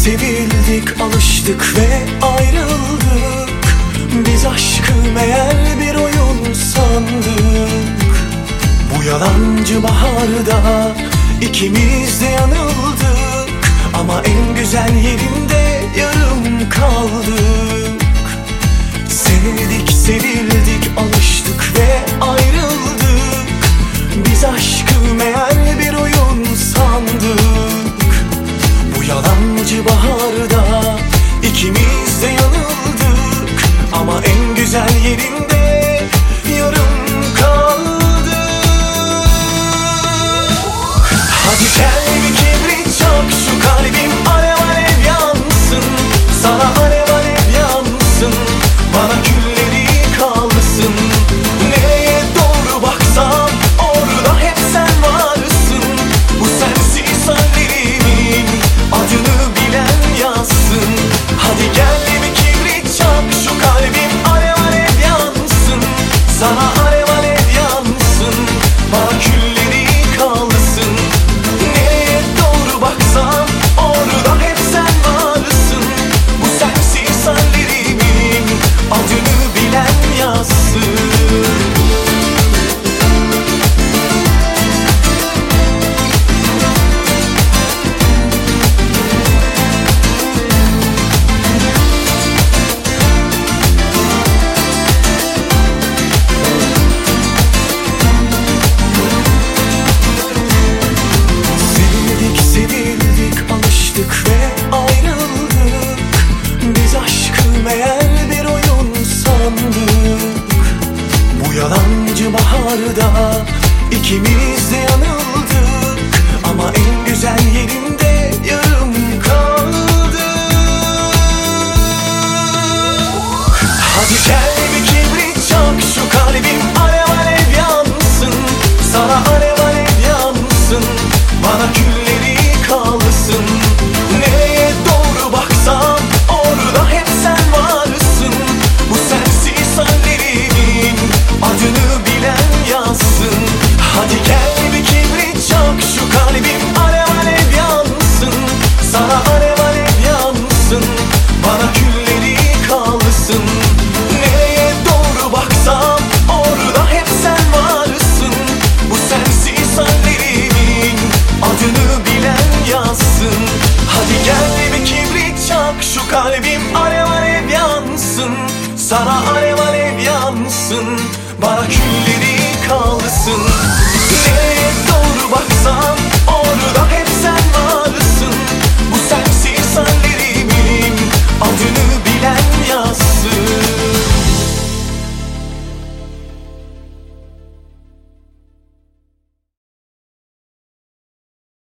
sevildik, alıştık ve ayrıldık. Biz aşkı meğer bir oyun sandık. Bu yalancı baharda ikimiz de yanıldık. Ama en güzel yerinde yarım kaldık. Sevdik, sevildik, alıştık ve ayrıldık. Biz aşkı meğer bir oyun sandık. Bu yalancı baharda ikimiz de yanıldık. Ama en güzel yerinde yarım kaldık. Hadi gel bir kibrit çak, şu kalbim alev alev yansın. Sana alev alev yansın, bana külleri kalsın. Nereye doğru baksam orada hep sen varsın. Bu sensiz hallerimin adını bilen yazsın. Hadi gel bir kibrit çak, şu kalbim alev alev yansın. Sana alev alev yansın, bana külleri kalsın. Nereye doğru baksam orada hep sen varsın. Bu sensiz hallerimin adını bilen yazsın. Sevdik, sevildik, alıştık ve ayrıldık. Biz aşkı meğer bir oyun sandık. Bu yalancı baharda ikimiz de yanıldık. Ama en güzel yerinde yarım kaldık. Hadi gel bir kibrit çak, şu kalbim alev alev yansın. Sana alev alev yansın, bana külleri kalsın. Nereye doğru baksam orada hep sen varsın. Bu sensiz hallerimin adını bilen yazsın. Hadi gel bir kibrit çak, şu kalbim alev alev yansın. Sana alev alev yansın, bana külleri kalsın. Nereye doğru baksam orada hep sen varsın. Bu sensiz hallerimin adını bilen yazsın. Hadi gel bir kibrit çak, şu kalbim alev alev yansın. Sana alev alev yansın, bana külleri kalsın. Nereye doğru baksam